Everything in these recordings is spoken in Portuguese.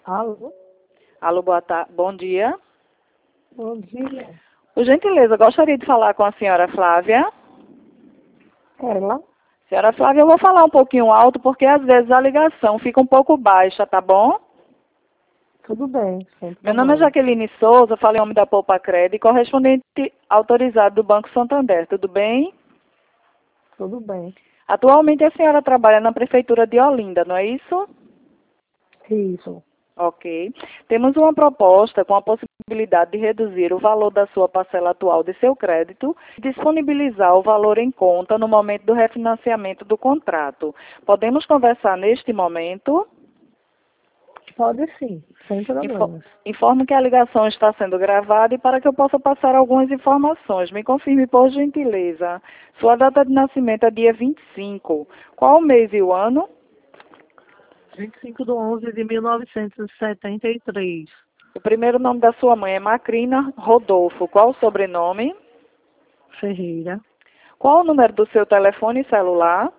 Alô? Alô, bom dia. Bom dia. Por gentileza, gostaria de falar com a senhora Flávia. Ela? Senhora Flávia, eu vou falar um pouquinho alto porque às vezes a ligação fica um pouco baixa, tá bom? Tudo bem, sem Meu nome é problema. Jaqueline Souza, falo em nome da Poupa Crédito, correspondente autorizado do Banco Santander, tudo bem? Tudo bem. Atualmente a senhora trabalha na Prefeitura de Olinda, não é isso? Isso. Ok. Temos uma proposta com a possibilidade de reduzir o valor da sua parcela atual de seu crédito e disponibilizar o valor em conta no momento do refinanciamento do contrato. Podemos conversar neste momento? Pode sim, sem problemas. Informo que a ligação está sendo gravada e para que eu possa passar algumas informações. Me confirme, por gentileza. Sua data de nascimento é dia 25. Qual o mês e o ano? 25 de 11 de 1973. O primeiro nome da sua mãe é Macrina Rodolfo. Qual o sobrenome? Ferreira. Qual o número do seu telefone celular?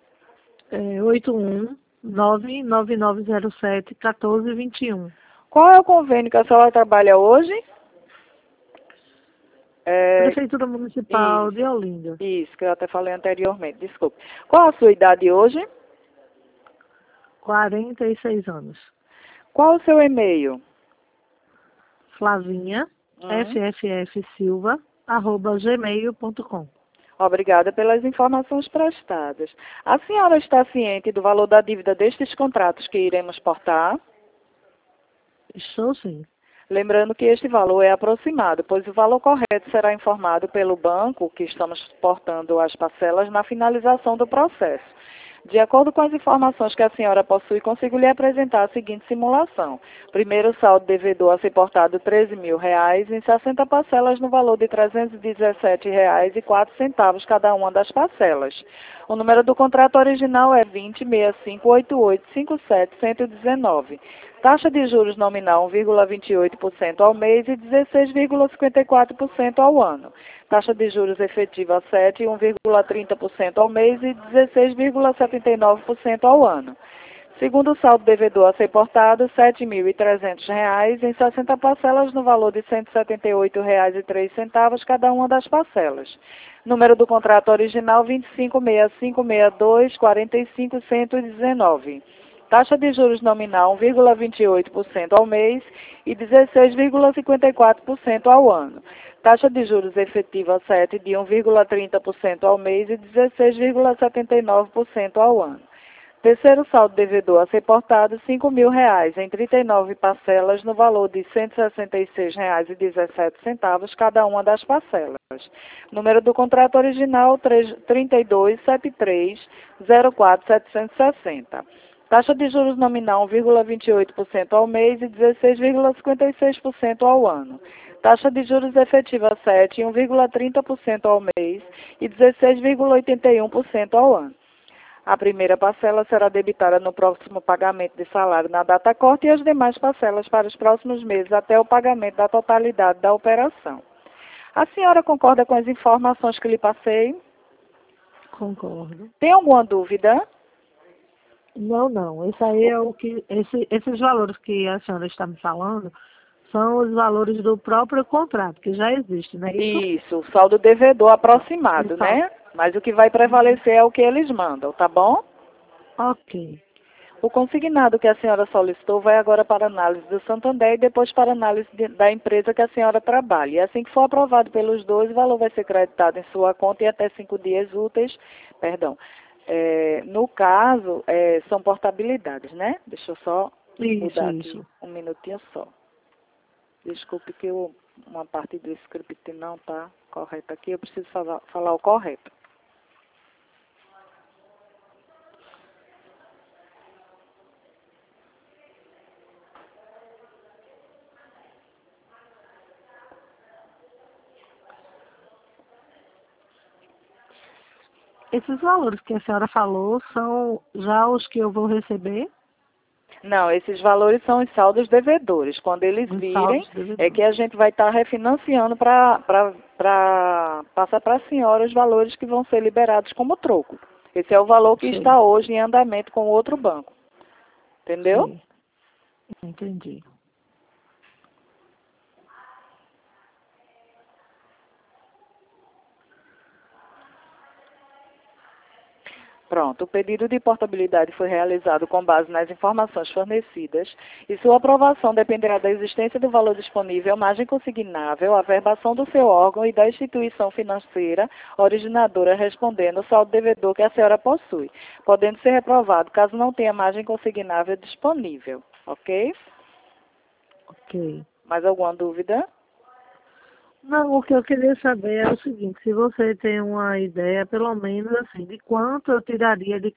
81-99907-1421. Qual é o convênio que a senhora trabalha hoje? Prefeitura Municipal Isso, de Olinda. isso, que eu até falei anteriormente, desculpe. Qual a sua idade hoje? 46 anos. Qual o seu e-mail? Flavinha, fffsilva@gmail.com. Obrigada pelas informações prestadas. A senhora está ciente do valor da dívida destes contratos que iremos portar? Estou sim. Lembrando que este valor é aproximado, pois o valor correto será informado pelo banco que estamos portando as parcelas na finalização do processo. De acordo com as informações que a senhora possui, consigo lhe apresentar a seguinte simulação. Primeiro saldo devedor a ser portado R$ 13.000 em 60 parcelas no valor de R$ 317,04 cada uma das parcelas. O número do contrato original é 20.658857.119. Taxa de juros nominal 1,28% ao mês e 16,54% ao ano. Taxa de juros efetiva 7, 1,30% ao mês e 16,79% ao ano. Segundo saldo devedor a ser portado, R$ 7.300 em 60 parcelas no valor de R$ 178,03 cada uma das parcelas. Número do contrato original 25.6562.45.119. Taxa de juros nominal 1,28% ao mês e 16,54% ao ano. Taxa de juros efetiva 7 de 1,30% ao mês e 16,79% ao ano. Terceiro saldo devedor a ser portado, R$ 5.000 em 39 parcelas no valor de R$ 166,17 cada uma das parcelas. Número do contrato original 327304.760. Taxa de juros nominal 1,28% ao mês e 16,56% ao ano. Taxa de juros efetiva 7, 1,30% ao mês e 16,81% ao ano. A primeira parcela será debitada no próximo pagamento de salário na data corte e as demais parcelas para os próximos meses até o pagamento da totalidade da operação. A senhora concorda com as informações que lhe passei? Concordo. Tem alguma dúvida? Não. Esse aí é o que. Esses valores que a senhora está me falando são os valores do próprio contrato, que já existe, não é isso? Isso, o saldo devedor aproximado, O saldo. né? Mas o que vai prevalecer é o que eles mandam, tá bom? Ok. O consignado que a senhora solicitou vai agora para análise do Santander e depois para análise da empresa que a senhora trabalha. E assim que for aprovado pelos dois, o valor vai ser creditado em sua conta em até 5 dias úteis. Perdão. No caso, são portabilidades, né? Deixa eu só mudar aqui um minutinho só. Desculpe que uma parte do script não está correta aqui. Eu preciso falar o correto. Esses valores que a senhora falou são já os que eu vou receber? Não, esses valores são os saldos devedores. Quando eles Os virem, saldos devedores. é que a gente vai estar refinanciando para passar para a senhora os valores que vão ser liberados como troco. Esse é o valor que Sim. está hoje em andamento com outro banco. Entendeu? Sim. Entendi. Pronto, o pedido de portabilidade foi realizado com base nas informações fornecidas e sua aprovação dependerá da existência do valor disponível, margem consignável, averbação do seu órgão e da instituição financeira originadora respondendo ao saldo devedor que a senhora possui, podendo ser reprovado caso não tenha margem consignável disponível, ok? Ok. Mais alguma dúvida? Não, o que eu queria saber é o seguinte, se você tem uma ideia, pelo menos assim, de quanto eu tiraria de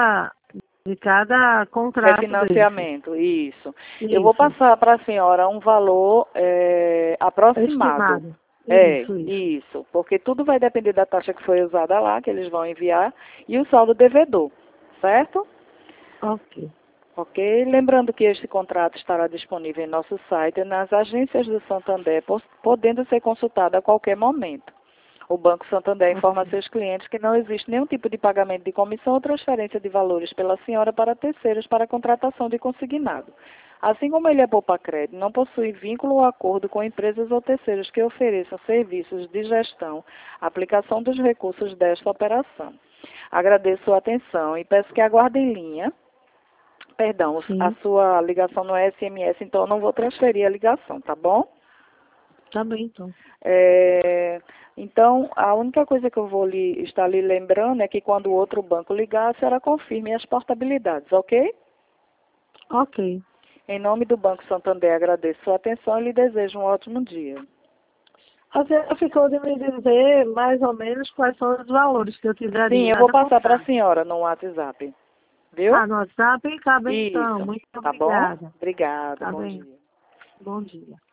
cada contrato desse. Refinanciamento, isso. Eu vou Isso, passar para a senhora um valor aproximado. estimado. É, Isso. isso, porque tudo vai depender da taxa que foi usada lá, que eles vão enviar, e o saldo devedor, certo? Ok. Ok? Lembrando que este contrato estará disponível em nosso site e nas agências do Santander, podendo ser consultado a qualquer momento. O Banco Santander informa a seus clientes que não existe nenhum tipo de pagamento de comissão ou transferência de valores pela senhora para terceiros para a contratação de consignado. Assim como ele é poupa-crédito, não possui vínculo ou acordo com empresas ou terceiros que ofereçam serviços de gestão, aplicação dos recursos desta operação. Agradeço sua atenção e peço que aguarde em linha. Perdão, Sim. a sua ligação não é SMS, então eu não vou transferir a ligação, tá bom? Tá bem, então. Então, a única coisa que eu vou estar lhe lembrando é que quando o outro banco ligar, a senhora confirme as portabilidades, ok? Ok. Em nome do Banco Santander, agradeço sua atenção e lhe desejo um ótimo dia. A senhora ficou de me dizer mais ou menos quais são os valores que eu tiraria. Sim, eu vou passar para a senhora no WhatsApp, viu? Ah, no WhatsApp? Tá bem, então. Isso, Muito tá bom? obrigada. Obrigada, Tá bom bem. dia. Bom dia.